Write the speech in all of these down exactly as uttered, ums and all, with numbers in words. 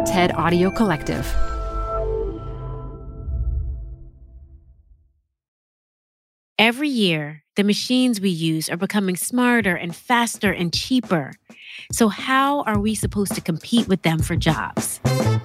TED Audio Collective. Every year, the machines we use are becoming smarter and faster and cheaper. So how are we supposed to compete with them for jobs?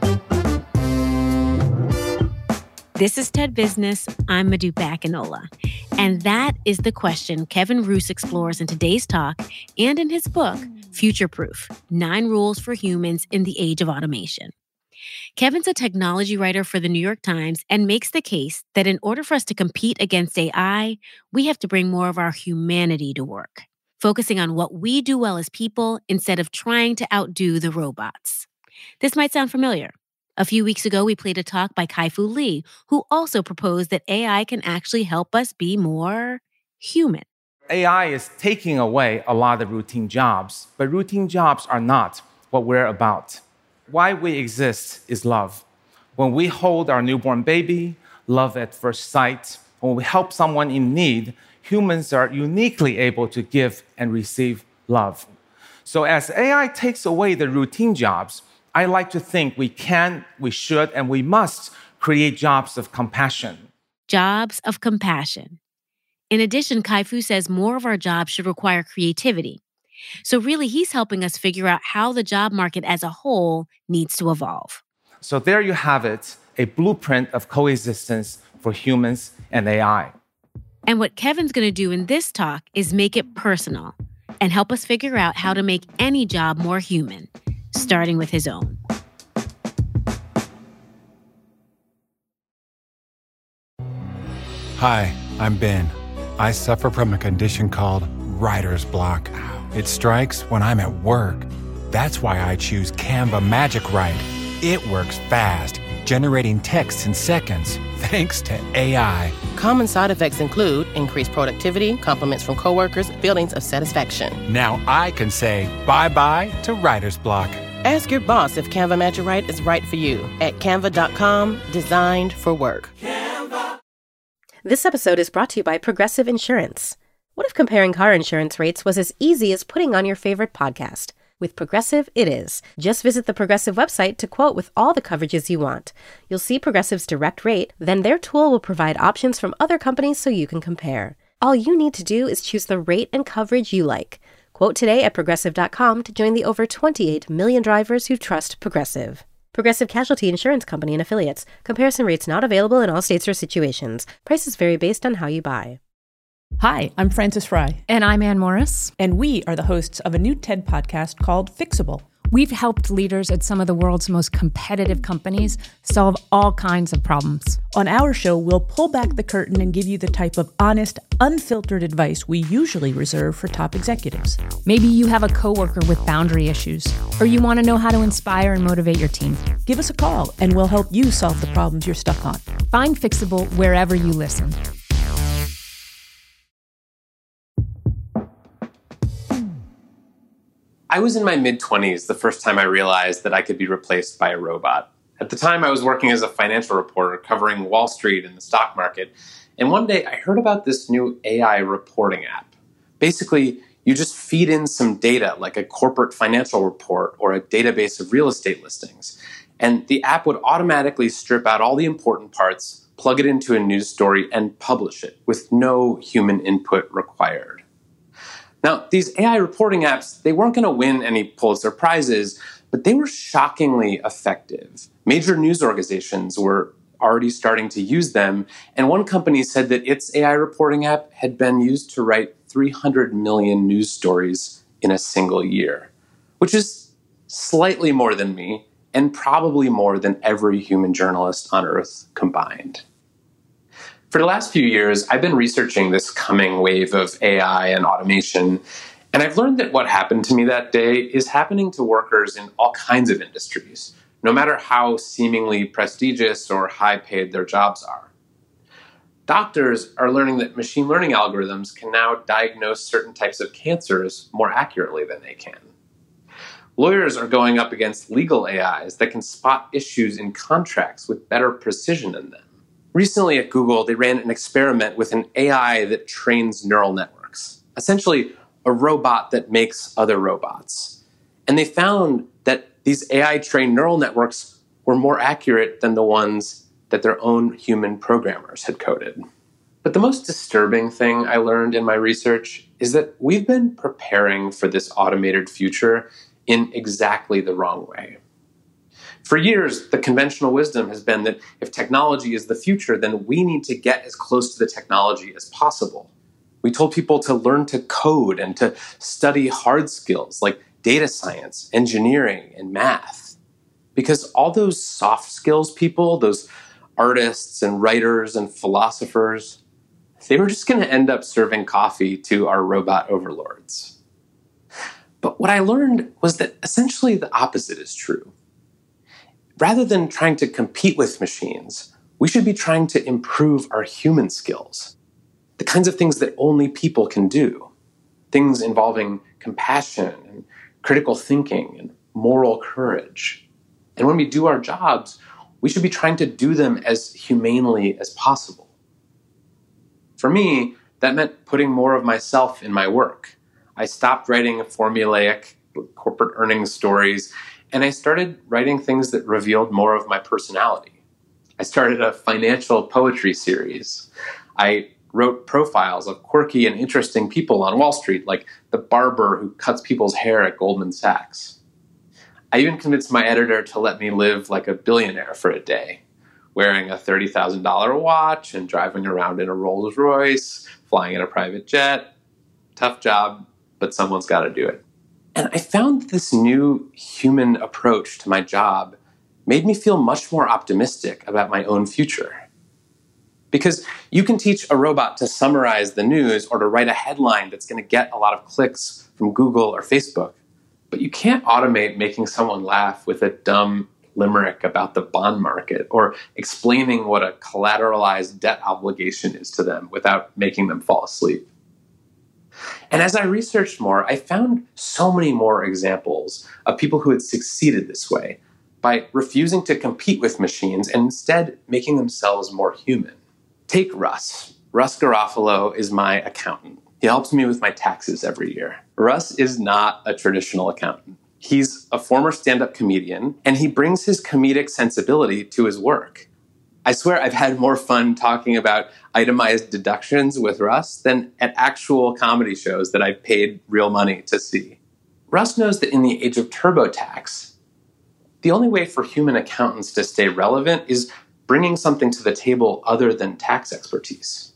This is TED Business. I'm Modupe Akinola. And that is the question Kevin Roose explores in today's talk and in his book, Future Proof: Nine Rules for Humans in the Age of Automation. Kevin's a technology writer for the New York Times and makes the case that in order for us to compete against A I, we have to bring more of our humanity to work, focusing on what we do well as people instead of trying to outdo the robots. This might sound familiar. A few weeks ago, we played a talk by Kai-Fu Lee, who also proposed that A I can actually help us be more human. A I is taking away a lot of routine jobs, but routine jobs are not what we're about. Why we exist is love. When we hold our newborn baby, love at first sight. When we help someone in need, humans are uniquely able to give and receive love. So as A I takes away the routine jobs, I like to think we can, we should, and we must create jobs of compassion. Jobs of compassion. In addition, Kai-Fu says more of our jobs should require creativity. So really, he's helping us figure out how the job market as a whole needs to evolve. So there you have it, a blueprint of coexistence for humans and A I. And what Kevin's going to do in this talk is make it personal and help us figure out how to make any job more human, starting with his own. Hi, I'm Ben. I suffer from a condition called writer's block. It strikes when I'm at work. That's why I choose Canva Magic Write. It works fast, generating text in seconds, thanks to A I. Common side effects include increased productivity, compliments from coworkers, feelings of satisfaction. Now I can say bye-bye to writer's block. Ask your boss if Canva Magic Write is right for you at canva dot com, designed for work. Canva. This episode is brought to you by Progressive Insurance. What if comparing car insurance rates was as easy as putting on your favorite podcast? With Progressive, it is. Just visit the Progressive website to quote with all the coverages you want. You'll see Progressive's direct rate, then their tool will provide options from other companies so you can compare. All you need to do is choose the rate and coverage you like. Quote today at progressive dot com to join the over twenty-eight million drivers who trust Progressive. Progressive Casualty Insurance Company and Affiliates. Comparison rates not available in all states or situations. Prices vary based on how you buy. Hi, I'm Frances Fry. And I'm Ann Morris. And we are the hosts of a new TED podcast called Fixable. We've helped leaders at some of the world's most competitive companies solve all kinds of problems. On our show, we'll pull back the curtain and give you the type of honest, unfiltered advice we usually reserve for top executives. Maybe you have a coworker with boundary issues, or you want to know how to inspire and motivate your team. Give us a call, and we'll help you solve the problems you're stuck on. Find Fixable wherever you listen. I was in my mid-twenties the first time I realized that I could be replaced by a robot. At the time, I was working as a financial reporter covering Wall Street and the stock market, and one day I heard about this new A I reporting app. Basically, you just feed in some data like a corporate financial report or a database of real estate listings, and the app would automatically strip out all the important parts, plug it into a news story, and publish it with no human input required. Now, these A I reporting apps, they weren't going to win any Pulitzer Prizes, but they were shockingly effective. Major news organizations were already starting to use them, and one company said that its A I reporting app had been used to write three hundred million news stories in a single year, which is slightly more than me, and probably more than every human journalist on Earth combined. For the last few years, I've been researching this coming wave of A I and automation, and I've learned that what happened to me that day is happening to workers in all kinds of industries, no matter how seemingly prestigious or high-paid their jobs are. Doctors are learning that machine learning algorithms can now diagnose certain types of cancers more accurately than they can. Lawyers are going up against legal A Is that can spot issues in contracts with better precision than them. Recently at Google, they ran an experiment with an A I that trains neural networks, essentially a robot that makes other robots. And they found that these A I-trained neural networks were more accurate than the ones that their own human programmers had coded. But the most disturbing thing I learned in my research is that we've been preparing for this automated future in exactly the wrong way. For years, the conventional wisdom has been that if technology is the future, then we need to get as close to the technology as possible. We told people to learn to code and to study hard skills like data science, engineering, and math. Because all those soft skills people, those artists and writers and philosophers, they were just going to end up serving coffee to our robot overlords. But what I learned was that essentially the opposite is true. Rather than trying to compete with machines, we should be trying to improve our human skills, the kinds of things that only people can do, things involving compassion and critical thinking and moral courage. And when we do our jobs, we should be trying to do them as humanely as possible. For me, that meant putting more of myself in my work. I stopped writing formulaic corporate earnings stories, and I started writing things that revealed more of my personality. I started a financial poetry series. I wrote profiles of quirky and interesting people on Wall Street, like the barber who cuts people's hair at Goldman Sachs. I even convinced my editor to let me live like a billionaire for a day, wearing a thirty thousand dollars watch and driving around in a Rolls Royce, flying in a private jet. Tough job, but someone's got to do it. And I found this new human approach to my job made me feel much more optimistic about my own future. Because you can teach a robot to summarize the news or to write a headline that's going to get a lot of clicks from Google or Facebook, but you can't automate making someone laugh with a dumb limerick about the bond market or explaining what a collateralized debt obligation is to them without making them fall asleep. And as I researched more, I found so many more examples of people who had succeeded this way by refusing to compete with machines and instead making themselves more human. Take Russ. Russ Garofalo is my accountant. He helps me with my taxes every year. Russ is not a traditional accountant. He's a former stand-up comedian, and he brings his comedic sensibility to his work. I swear I've had more fun talking about itemized deductions with Russ than at actual comedy shows that I've paid real money to see. Russ knows that in the age of TurboTax, the only way for human accountants to stay relevant is bringing something to the table other than tax expertise.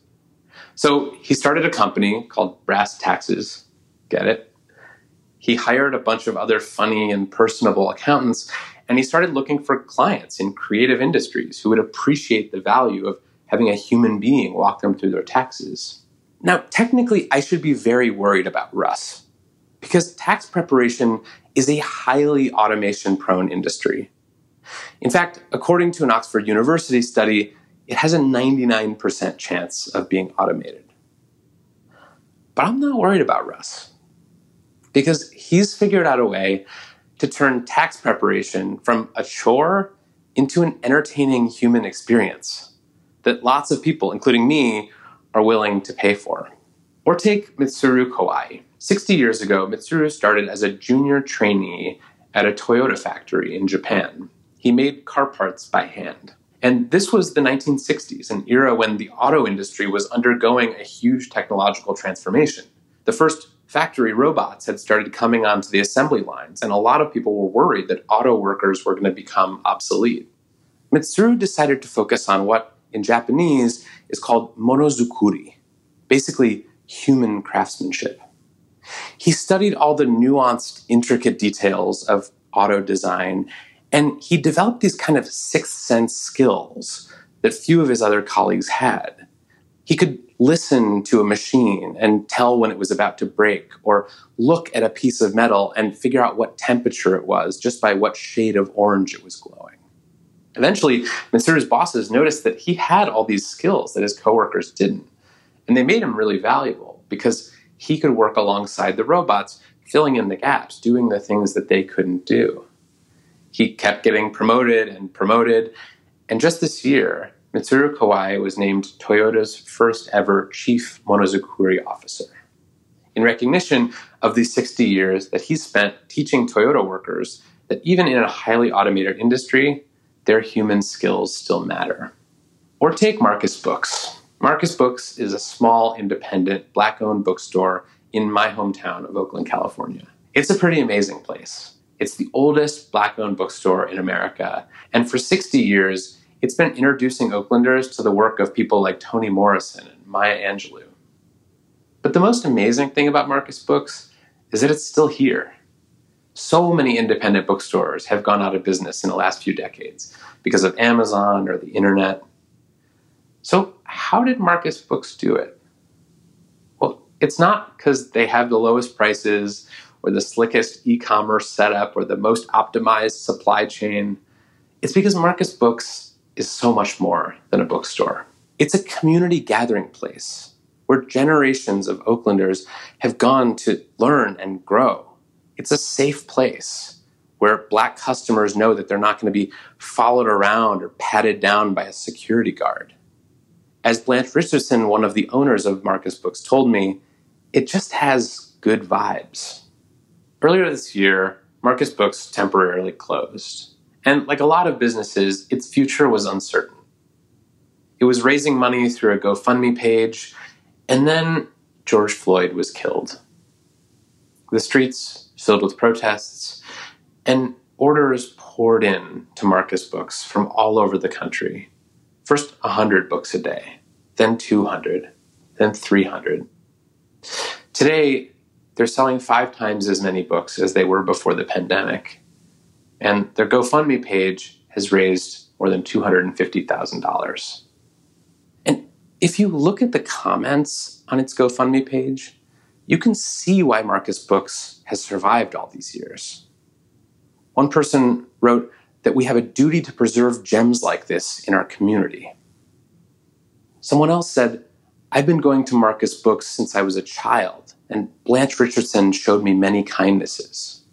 So he started a company called Brass Taxes. Get it? He hired a bunch of other funny and personable accountants, and he started looking for clients in creative industries who would appreciate the value of having a human being walk them through their taxes. Now, technically, I should be very worried about Russ, because tax preparation is a highly automation-prone industry. In fact, according to an Oxford University study, it has a ninety-nine percent chance of being automated. But I'm not worried about Russ, because he's figured out a way to turn tax preparation from a chore into an entertaining human experience that lots of people, including me, are willing to pay for. Or take Mitsuru Kawai. sixty years ago, Mitsuru started as a junior trainee at a Toyota factory in Japan. He made car parts by hand. And this was the nineteen sixties, an era when the auto industry was undergoing a huge technological transformation. The first factory robots had started coming onto the assembly lines, and a lot of people were worried that auto workers were going to become obsolete. Mitsuru decided to focus on what, in Japanese, is called monozukuri, basically human craftsmanship. He studied all the nuanced, intricate details of auto design, and he developed these kind of sixth sense skills that few of his other colleagues had. He could listen to a machine and tell when it was about to break, or look at a piece of metal and figure out what temperature it was just by what shade of orange it was glowing. Eventually, Mitsuru's bosses noticed that he had all these skills that his coworkers didn't, and they made him really valuable because he could work alongside the robots, filling in the gaps, doing the things that they couldn't do. He kept getting promoted and promoted, and just this year, Mitsuru Kawai was named Toyota's first ever Chief Monozukuri Officer. In recognition of the sixty years that he spent teaching Toyota workers that even in a highly automated industry, their human skills still matter. Or take Marcus Books. Marcus Books is a small, independent, Black-owned bookstore in my hometown of Oakland, California. It's a pretty amazing place. It's the oldest Black-owned bookstore in America, and for sixty years, it's been introducing Oaklanders to the work of people like Toni Morrison and Maya Angelou. But the most amazing thing about Marcus Books is that it's still here. So many independent bookstores have gone out of business in the last few decades because of Amazon or the internet. So how did Marcus Books do it? Well, it's not because they have the lowest prices or the slickest e-commerce setup or the most optimized supply chain. It's because Marcus Books is so much more than a bookstore. It's a community gathering place where generations of Oaklanders have gone to learn and grow. It's a safe place where Black customers know that they're not going to be followed around or patted down by a security guard. As Blanche Richardson, one of the owners of Marcus Books, told me, it just has good vibes. Earlier this year, Marcus Books temporarily closed. And like a lot of businesses, its future was uncertain. It was raising money through a GoFundMe page, and then George Floyd was killed. The streets filled with protests, and orders poured in to Marcus Books from all over the country. First one hundred books a day, then two hundred, then three hundred. Today, they're selling five times as many books as they were before the pandemic, and their GoFundMe page has raised more than two hundred fifty thousand dollars. And if you look at the comments on its GoFundMe page, you can see why Marcus Books has survived all these years. One person wrote that we have a duty to preserve gems like this in our community. Someone else said, I've been going to Marcus Books since I was a child, and Blanche Richardson showed me many kindnesses.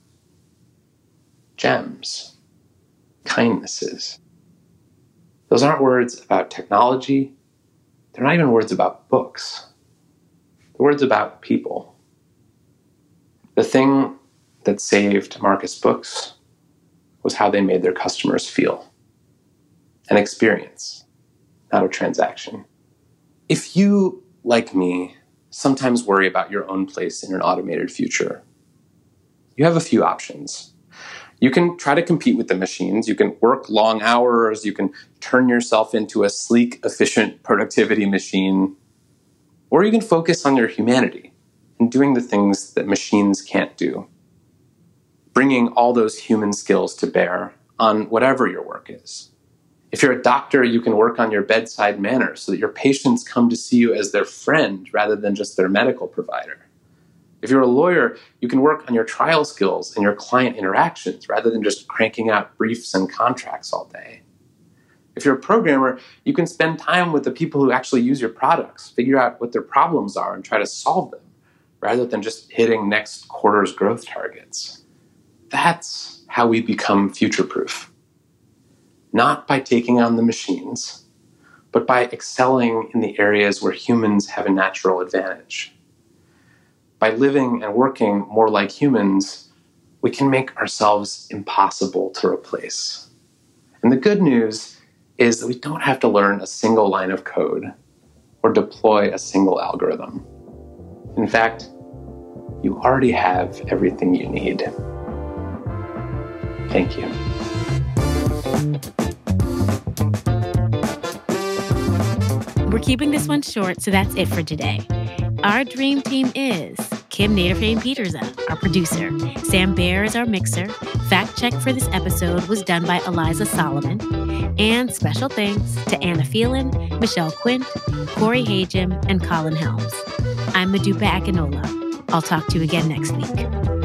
Gems. Kindnesses. Those aren't words about technology. They're not even words about books. They're words about people. The thing that saved Marcus Books was how they made their customers feel. An experience, not a transaction. If you, like me, sometimes worry about your own place in an automated future, you have a few options. You can try to compete with the machines. You can work long hours. You can turn yourself into a sleek, efficient productivity machine. Or you can focus on your humanity and doing the things that machines can't do. Bringing all those human skills to bear on whatever your work is. If you're a doctor, you can work on your bedside manner so that your patients come to see you as their friend rather than just their medical provider. If you're a lawyer, you can work on your trial skills and your client interactions rather than just cranking out briefs and contracts all day. If you're a programmer, you can spend time with the people who actually use your products, figure out what their problems are and try to solve them, rather than just hitting next quarter's growth targets. That's how we become future-proof. Not by taking on the machines, but by excelling in the areas where humans have a natural advantage. By living and working more like humans, we can make ourselves impossible to replace. And the good news is that we don't have to learn a single line of code or deploy a single algorithm. In fact, you already have everything you need. Thank you. We're keeping this one short, so that's it for today. Our dream team is Kim Naderfane-Petersa, our producer. Sam Baer is our mixer. Fact check for this episode was done by Eliza Solomon. And special thanks to Anna Phelan, Michelle Quint, Corey Hagem, and Colin Helms. I'm Modupe Akinola. I'll talk to you again next week.